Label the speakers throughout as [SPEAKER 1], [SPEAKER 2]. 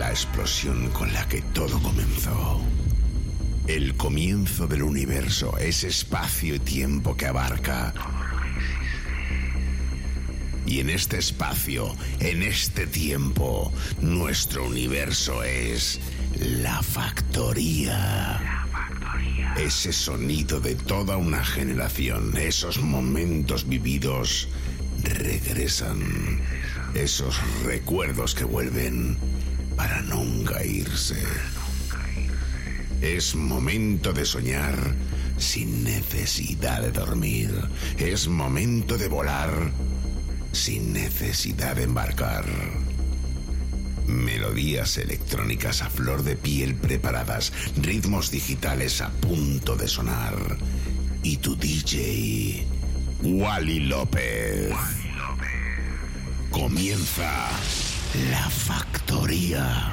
[SPEAKER 1] la explosión con la que todo comenzó. El comienzo del universo, ese espacio y tiempo que abarca. Y en este espacio, en este tiempo, nuestro universo es la factoría. Ese sonido de toda una generación, esos momentos vividos regresan. Esos recuerdos que vuelven para nunca irse. Es momento de soñar sin necesidad de dormir. Es momento de volar sin necesidad de embarcar. Melodías electrónicas a flor de piel preparadas, ritmos digitales a punto de sonar. Y tu DJ, Wally López. Comienza La Factoría.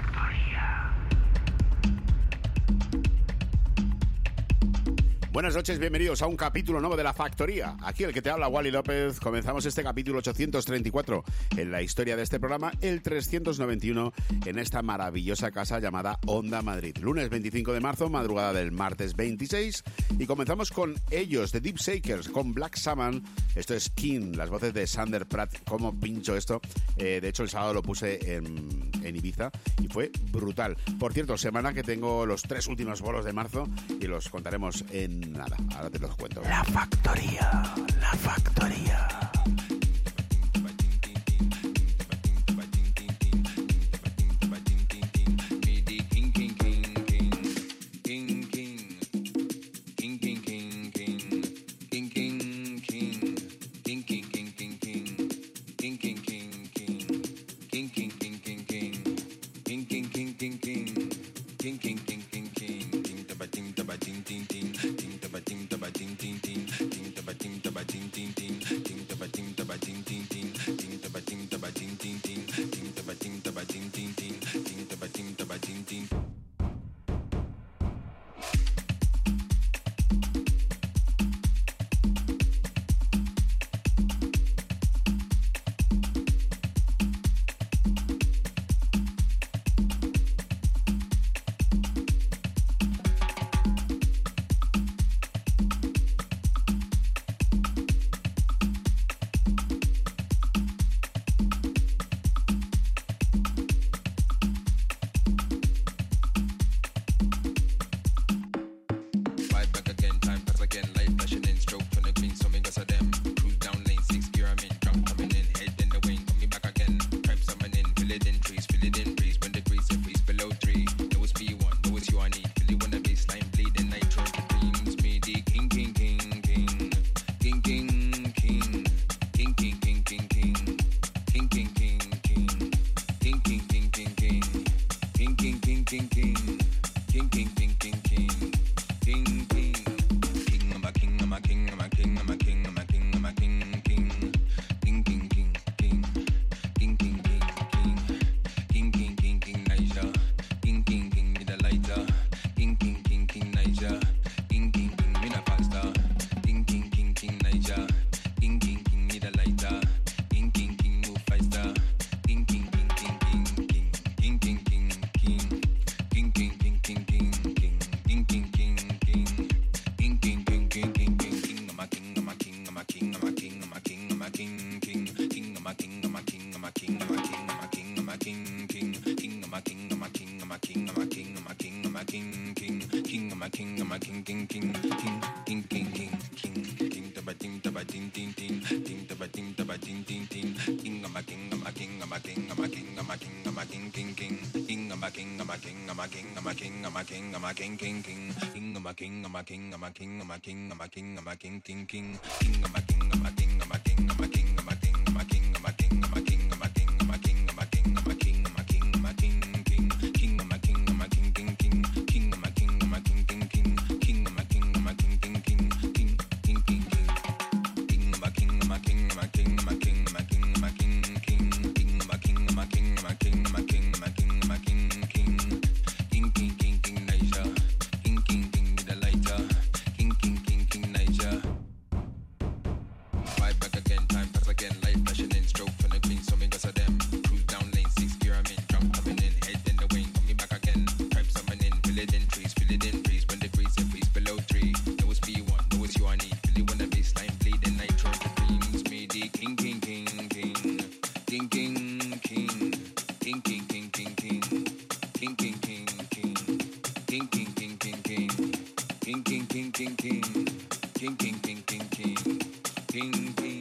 [SPEAKER 2] Buenas noches, bienvenidos a un capítulo nuevo de La Factoría. Aquí el que te habla, Wally López. Comenzamos este capítulo 834 en la historia de este programa, el 391 en esta maravillosa casa llamada Onda Madrid. Lunes 25 de marzo, madrugada del martes 26, y comenzamos con ellos, The Deep Shakers, con Black Salmon. Esto es King, las voces de Sander Pratt. ¿Cómo pincho esto? De hecho, el sábado lo puse en Ibiza y fue brutal. Por cierto, semana que tengo los 3 últimos bolos de marzo y los contaremos en nada, ahora te los cuento.
[SPEAKER 1] La Factoría, La Factoría.
[SPEAKER 3] King, king, king, king, king. King, king.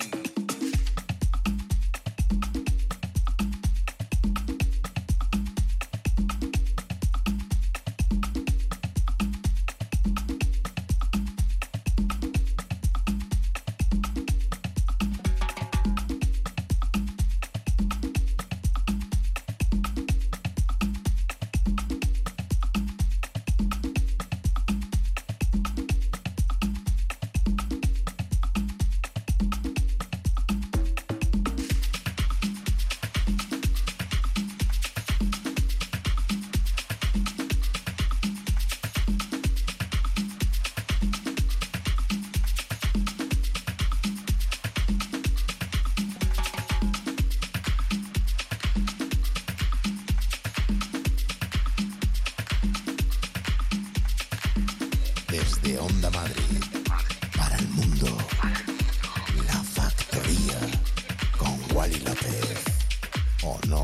[SPEAKER 1] Desde Onda Madrid, para el mundo, La Factoría, con Wally López, ¿o no?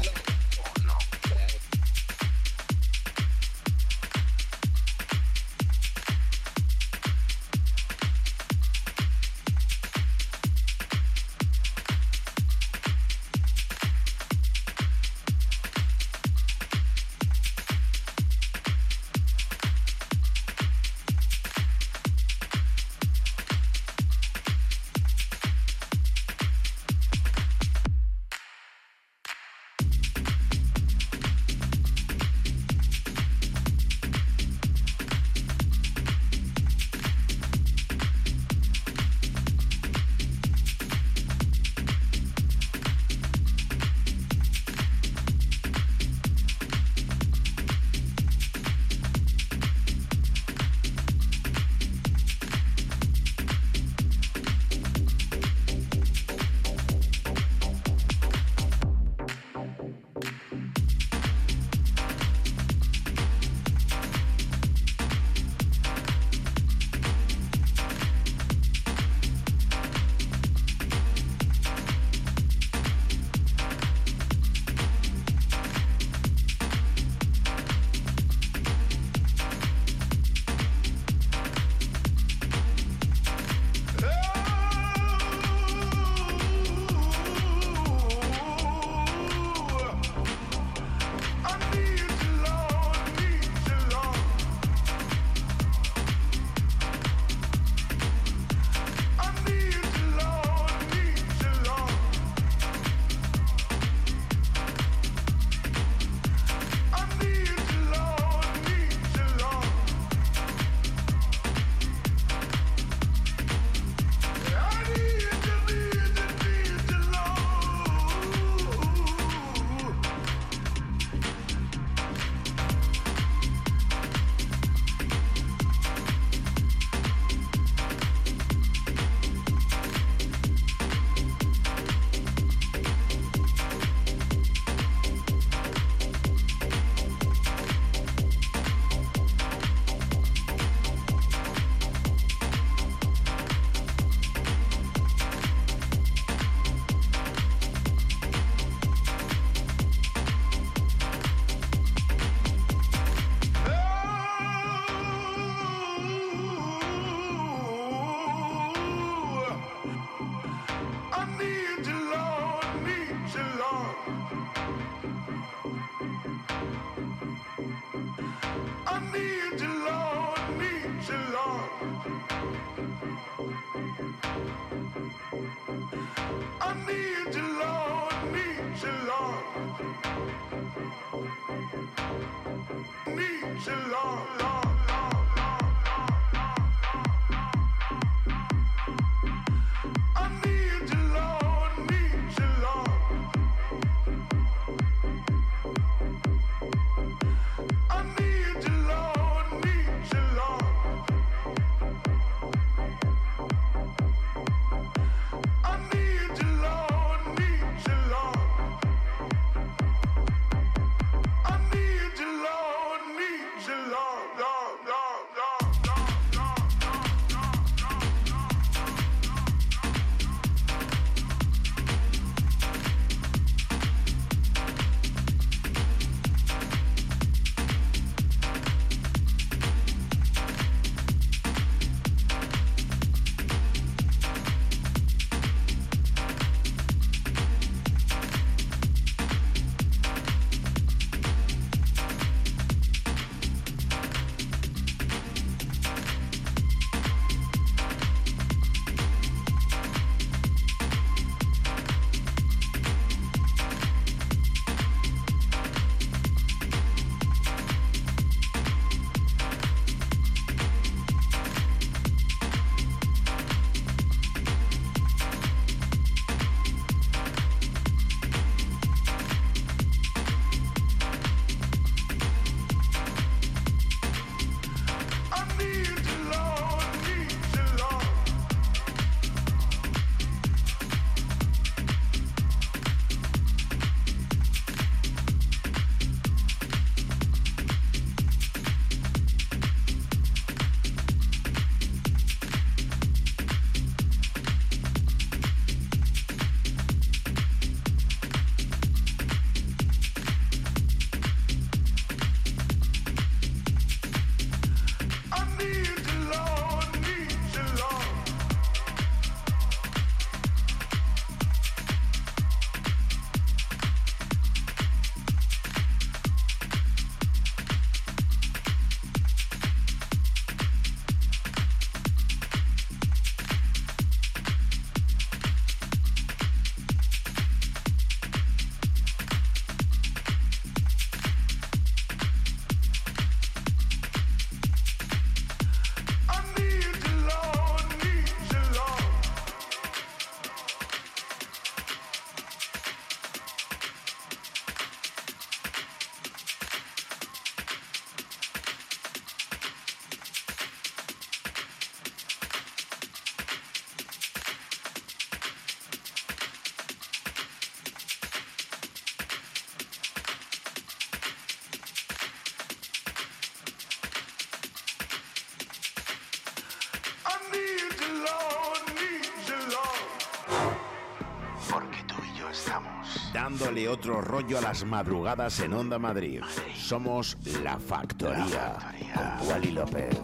[SPEAKER 1] dándole otro rollo a las madrugadas en Onda Madrid. Somos La Factoría, con Wally López.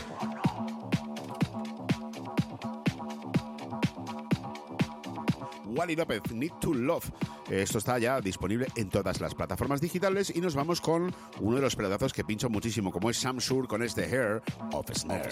[SPEAKER 2] Wally López, Need to Love. Esto está ya disponible en todas las plataformas digitales y nos vamos con uno de los pedazos que pincho muchísimo, como es Sam Sur con este Hair of Snare.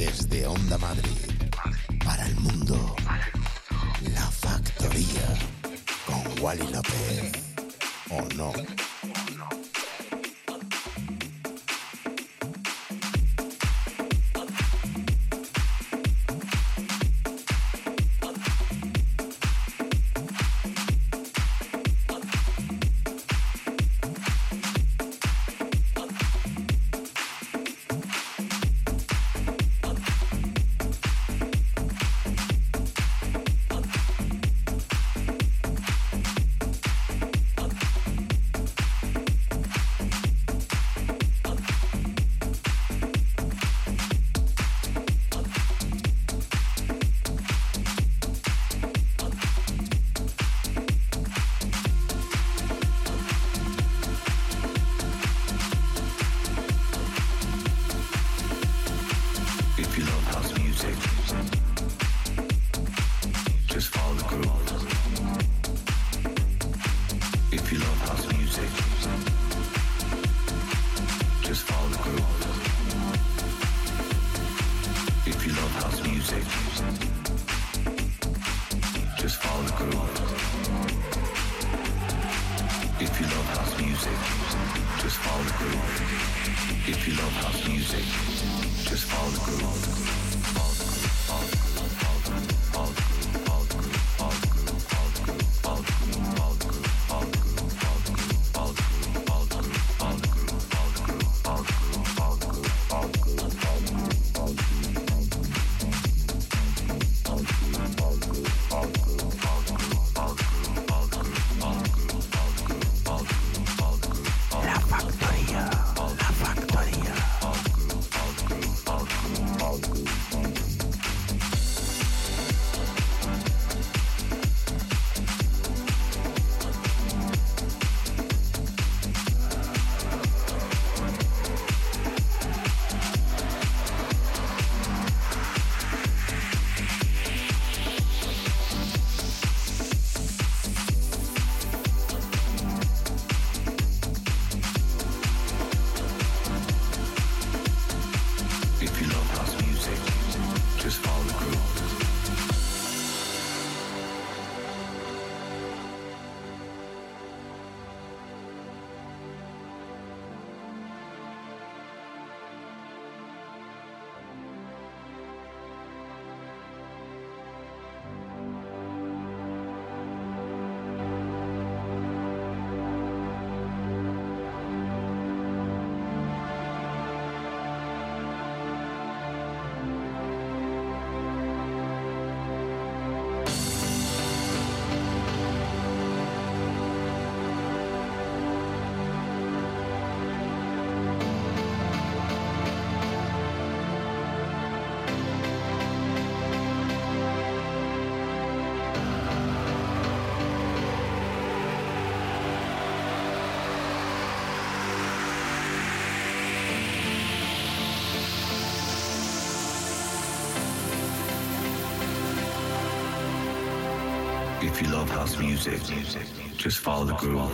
[SPEAKER 1] Desde Onda Madrid, para el mundo, La Factoría, con Wally López, ¿o no?
[SPEAKER 4] If you love house music, just follow the groove.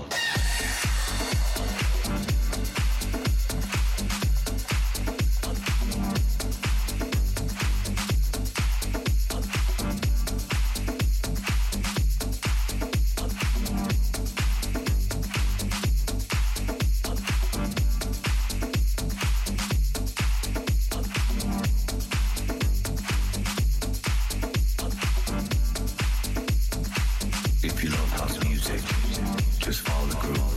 [SPEAKER 4] If you love house music, just follow the groove.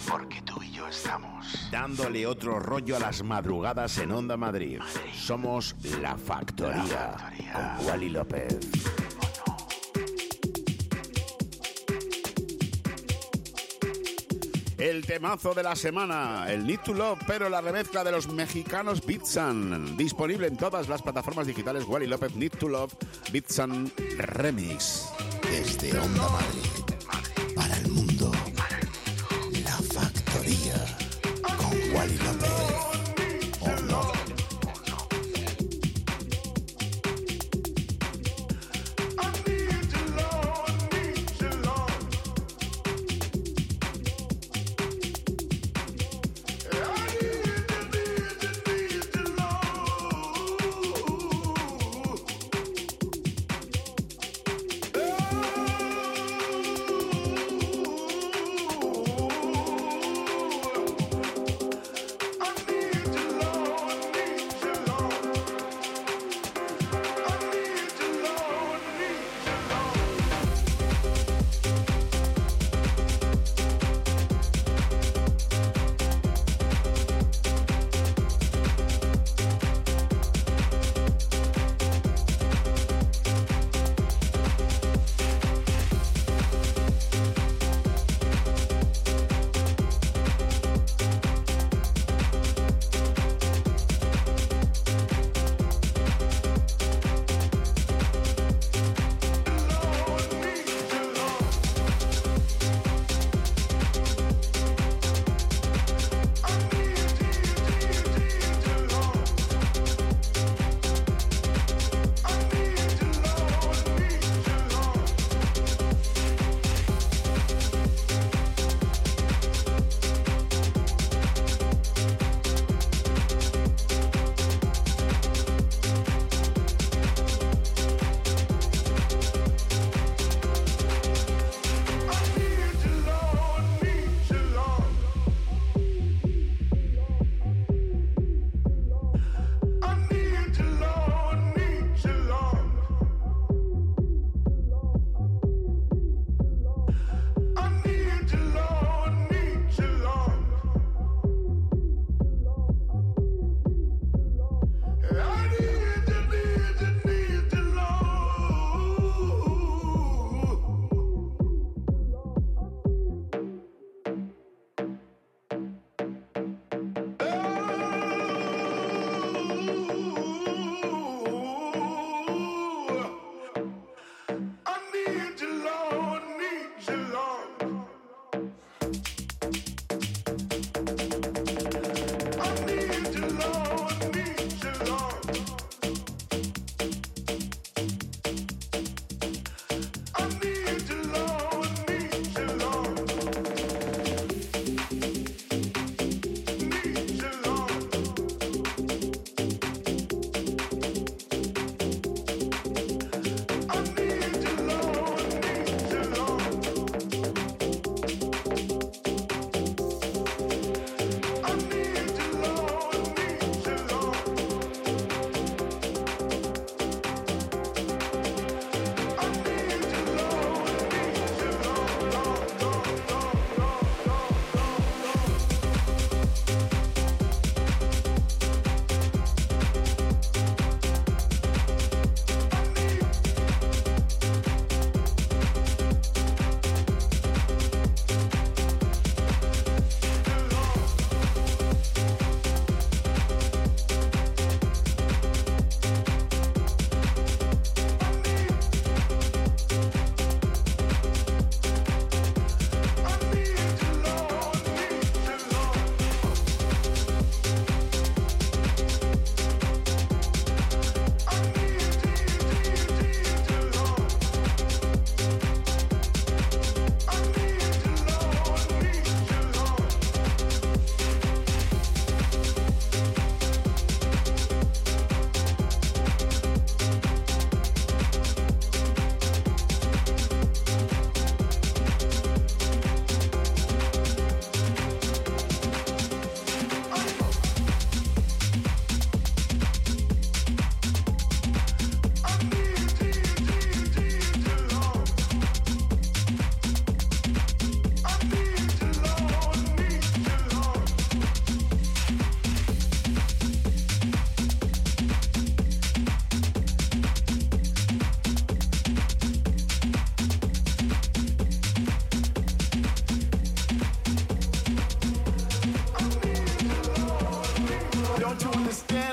[SPEAKER 1] Porque tú y yo estamos
[SPEAKER 2] dándole otro rollo a las madrugadas en Onda Madrid. Somos La Factoría, con Wally López. El temazo de la semana, el Need to Love, pero la remezcla de los mexicanos Beatsan. Disponible en todas las plataformas digitales. Wally López, Need to Love, Beatsan Remix.
[SPEAKER 1] desde Onda Madrid para el mundo. La Factoría con Wally López. ¿O no?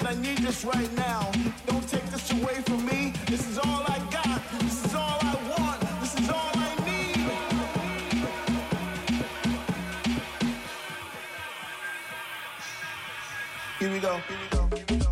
[SPEAKER 5] understand, I need this right now. Don't take this away from me. This is all I got. This is all I want. This is all I need. Here we go. Here we go. Here we go.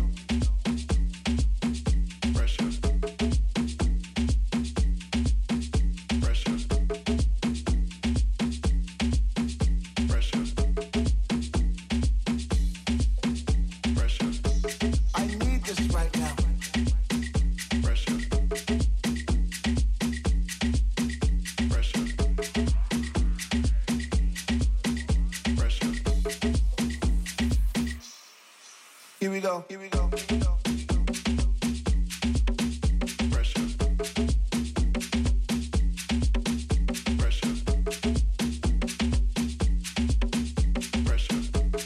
[SPEAKER 5] Here we go. Pressure. Pressure. Pressure.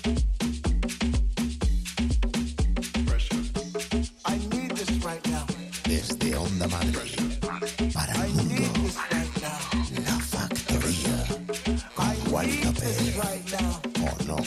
[SPEAKER 5] Pressure. I need this right now.
[SPEAKER 1] Desde Onda Madrid para el mundo, La Factoría con Wally López. ¿O no?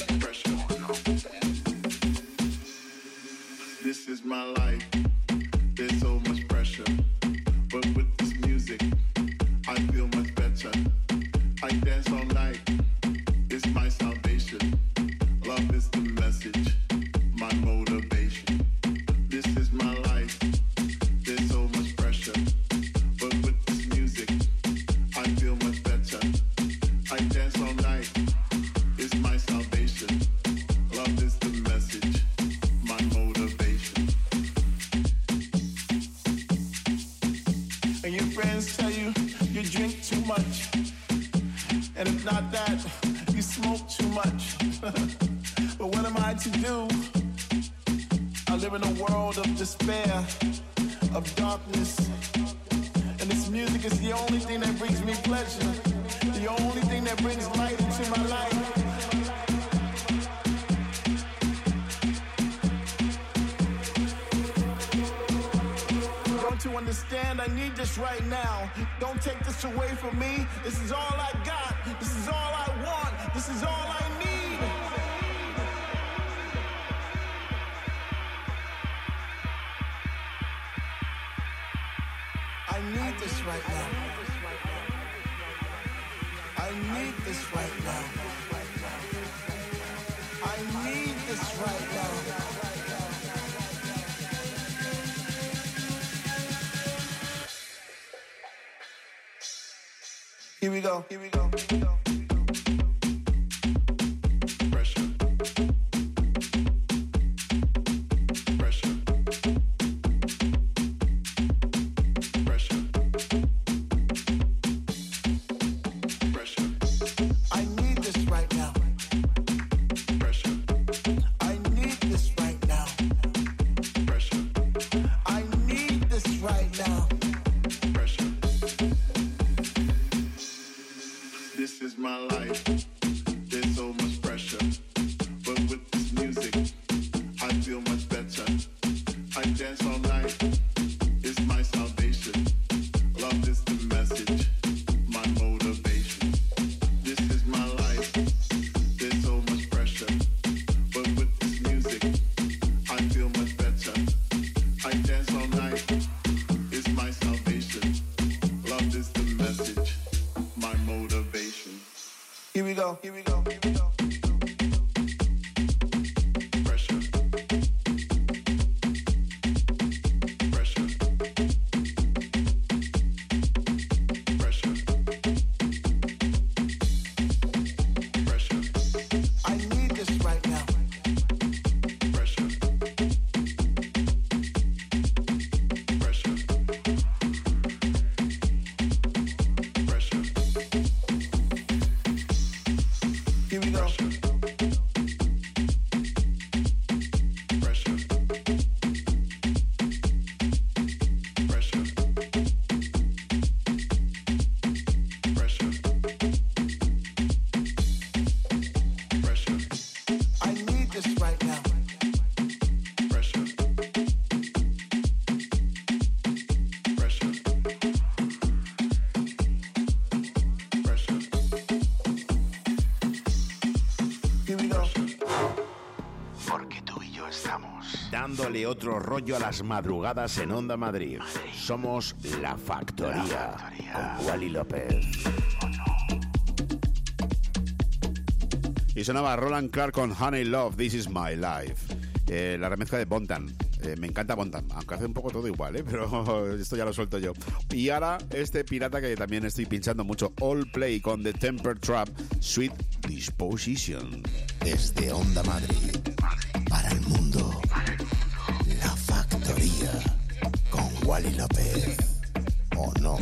[SPEAKER 5] This is my life. There's so much pressure, but with this music, I feel much better. I dance all night. It's my salvation. Love is the message, my motivation. This is my life. There's so much pressure, but with this music, I feel much better. I dance all night. It's my salvation. Love is the message, my motivation. And your friends tell you you drink too much, and if not that, you smoke too much. But what am I to do? I live in a world of despair, of darkness, and this music is the only thing that brings me pleasure, the only thing that brings light into my life. To understand, I need this right now. Don't take this away from me. This is all I got. This is all I want. This is all I need. I need this right now. I need this right now. I need this right now. Here we go. Here we go. Here we go. Pressure. Pressure. Pressure. Pressure. I need this right now. Pressure. I need this right now. Pressure. I need this right now. Pressure. This is my life. There's so much pressure, but with this music, I feel much better. I dance all night. It's my salvation. Love is the message, my motivation. This is my life. There's so much pressure, but with this music, I feel much better. I dance all night. It's my salvation. Love is the message, my motivation. Here we go. Here we go. Here we go. Pressure. Pressure. Pressure. Pressure. I need this right now. Pressure. Pressure. Pressure. Here we go. Pressure. Pressure. Pressure. Pressure. I need this right now. Pressure. Pressure. Pressure.
[SPEAKER 2] dándole otro rollo a las madrugadas en Onda Madrid. Somos La Factoría, con Wally López. Y sonaba Roland Clark con Honey Love, This Is My Life. La remezcla de Bontan. Me encanta Bontan, aunque hace un poco todo igual, pero esto ya lo suelto yo. Y ahora este pirata que también estoy pinchando mucho, All Play con The Temper Trap, Sweet Disposition.
[SPEAKER 1] Desde Onda Madrid, para el mundo, La Factoría, con Wally López. ¿O no?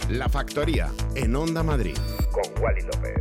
[SPEAKER 2] La Factoría, en Onda Madrid.
[SPEAKER 1] Con Wally López.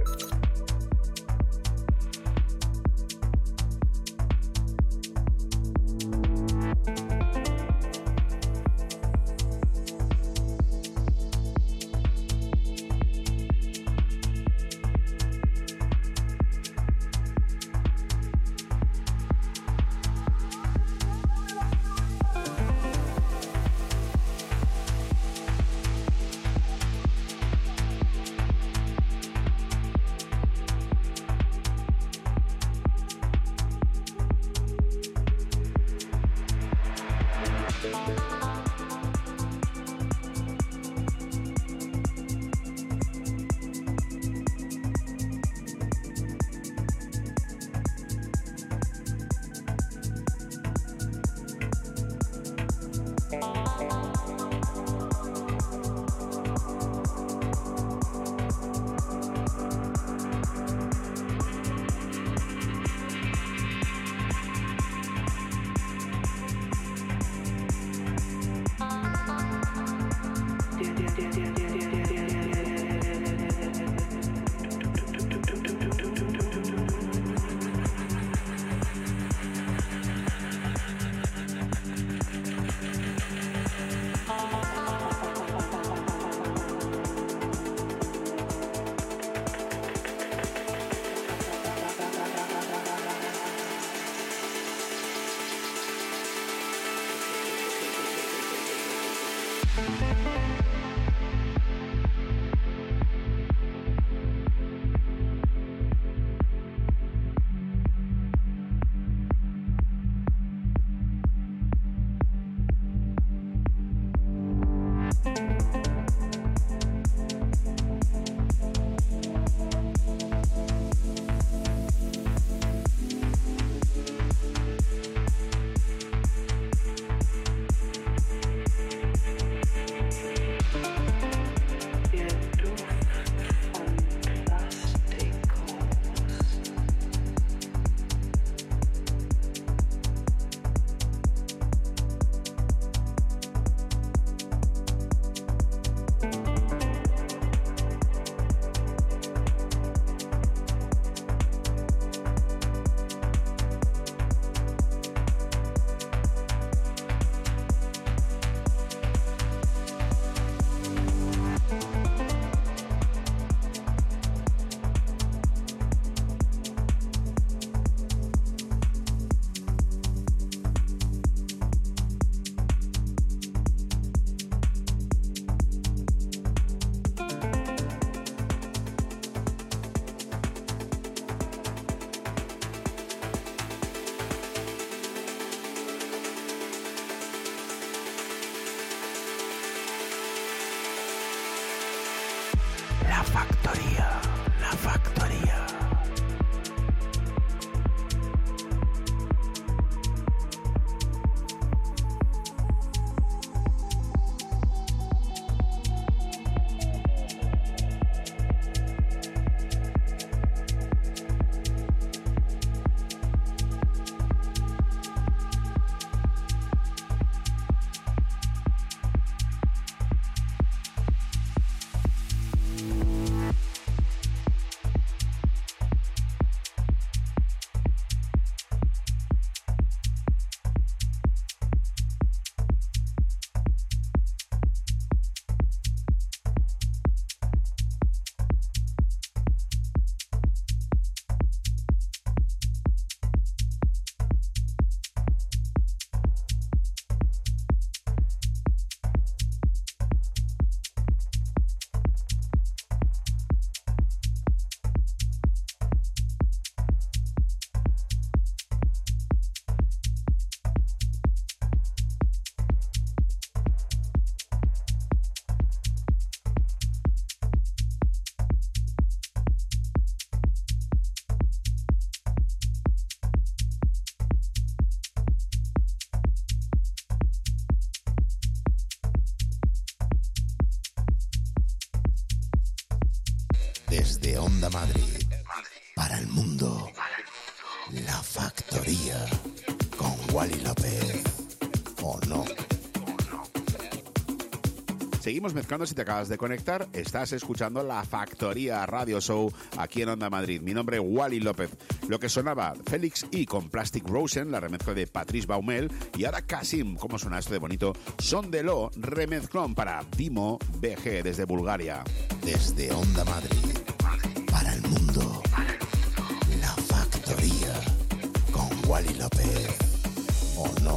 [SPEAKER 1] La Factoría. Desde Onda Madrid, para el mundo, La Factoría, con Wally López, ¿o no?
[SPEAKER 2] Seguimos mezclando. Si te acabas de conectar, estás escuchando La Factoría Radio Show aquí en Onda Madrid. Mi nombre es Wally López. Lo que sonaba Félix I con Plastic Rosen, la remezcla de Patrice Baumel, y ahora Kasim, ¿cómo suena esto de bonito? Son de lo remezclón para Dimo BG desde Bulgaria.
[SPEAKER 1] Desde Onda Madrid, para el mundo, La Factoría con Wally López. ¿O no?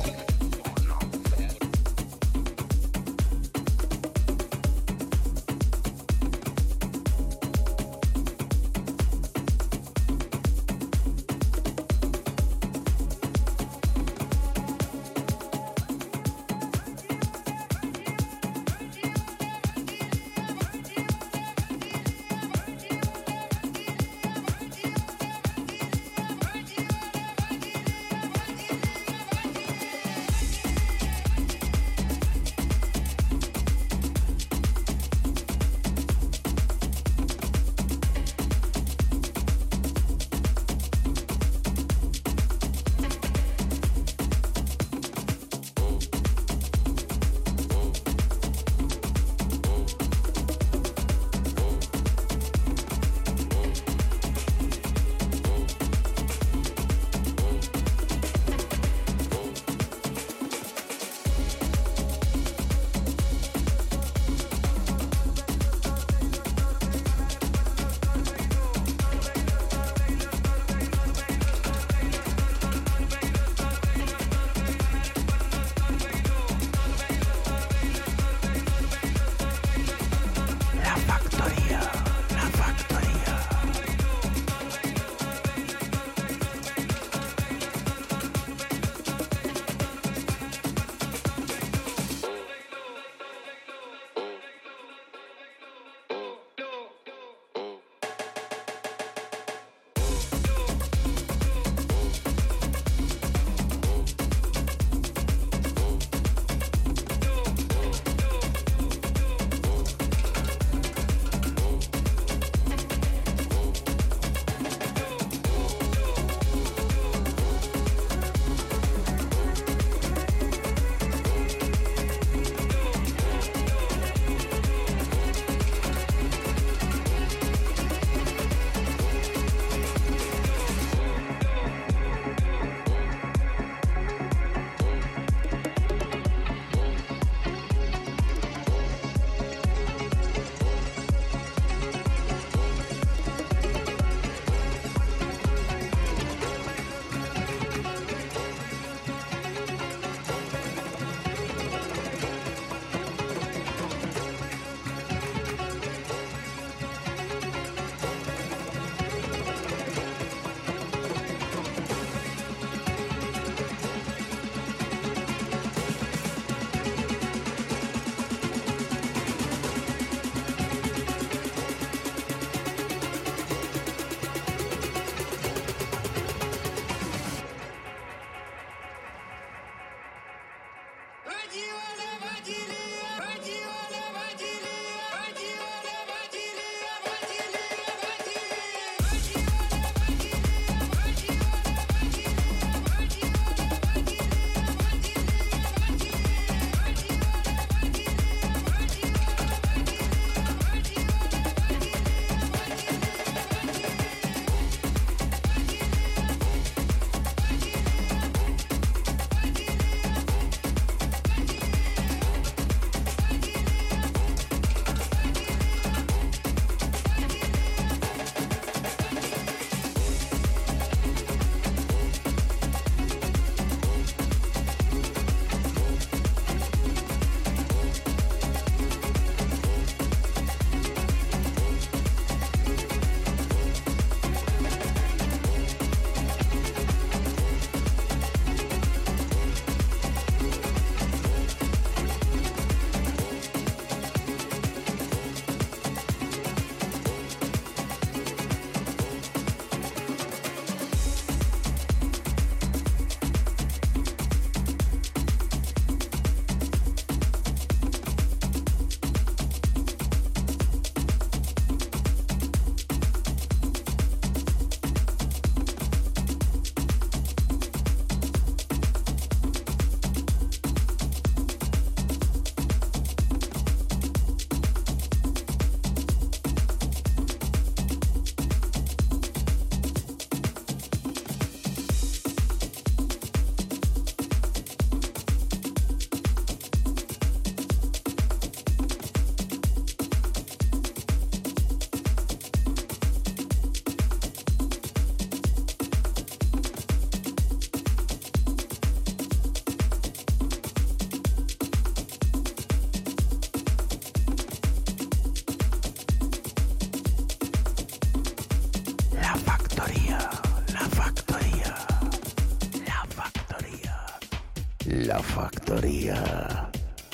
[SPEAKER 1] factoría, la factoría, la factoría, la factoría.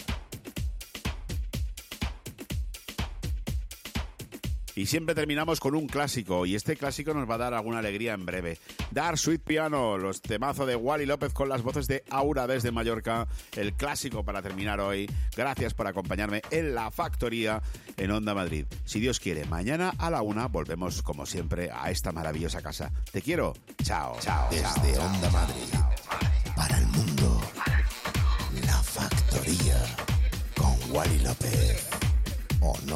[SPEAKER 2] Y siempre terminamos con un clásico, y este clásico nos va a dar alguna alegría en breve. Dark Sweet Piano, los temazos de Wally López con las voces de Aura desde Mallorca, el clásico para terminar hoy. Gracias por acompañarme en La Factoría en Onda Madrid. Si Dios quiere, mañana a la 1 volvemos como siempre a esta maravillosa casa. Te quiero. Chao. Chao.
[SPEAKER 1] Desde Onda Madrid, para el mundo, La Factoría con Wally López. ¿O no?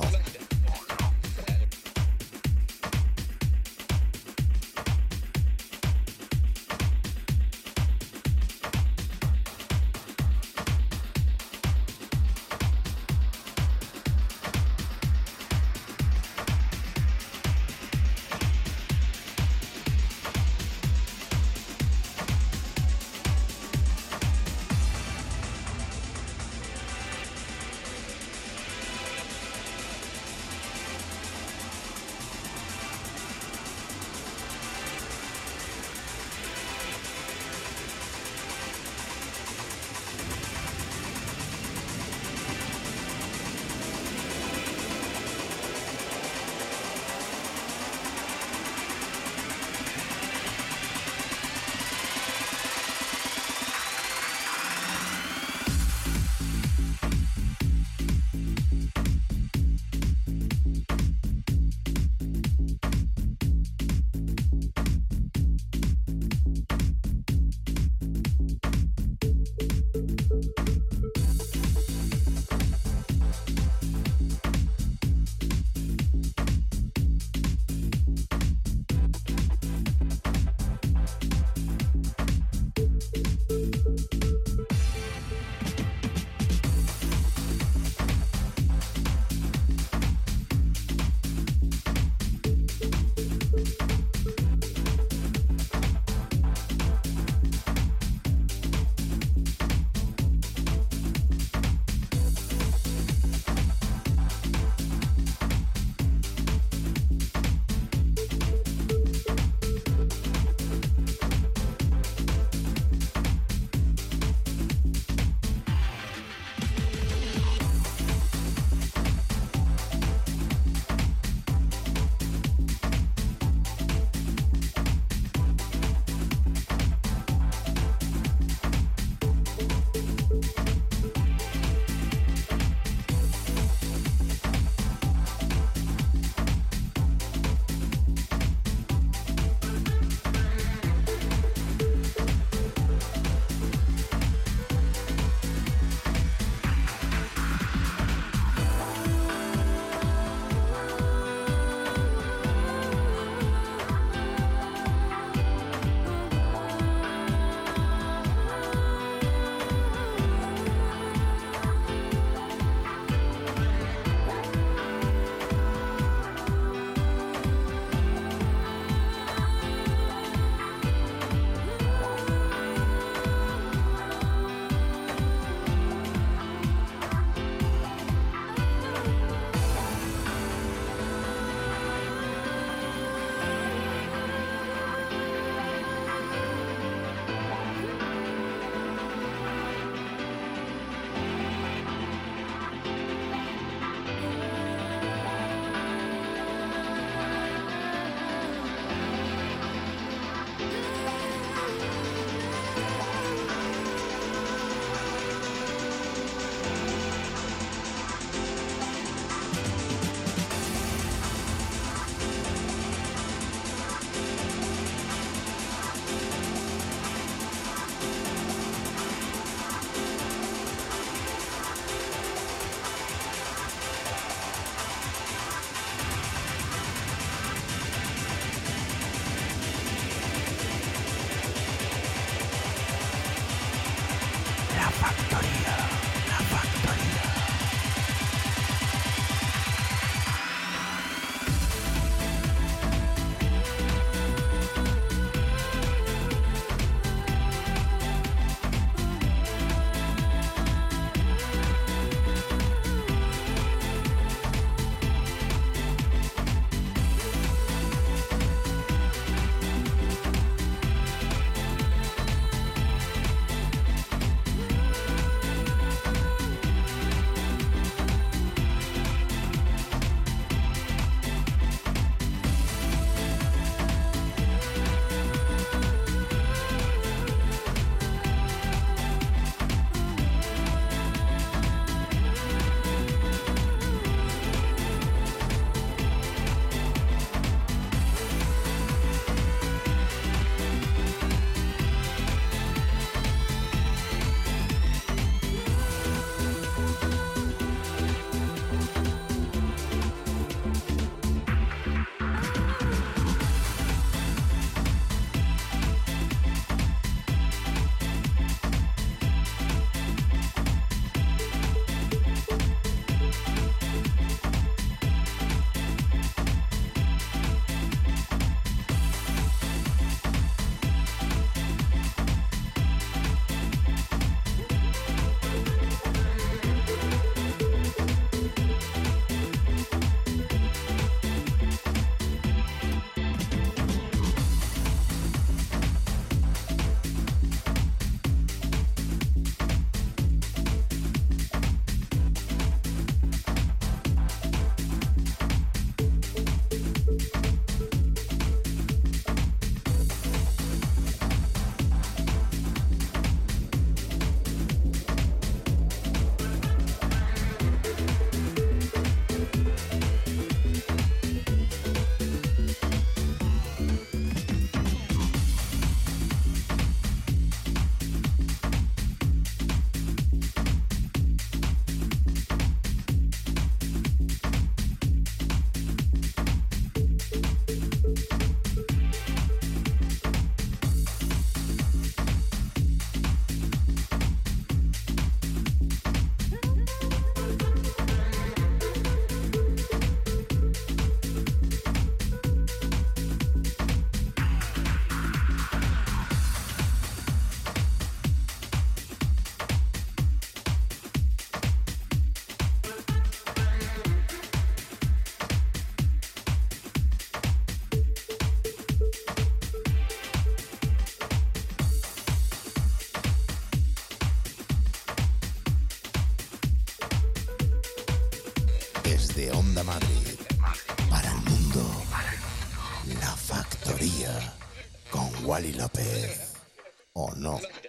[SPEAKER 1] Desde Onda Madrid, para el mundo, La Factoría, con Wally López, ¿o no?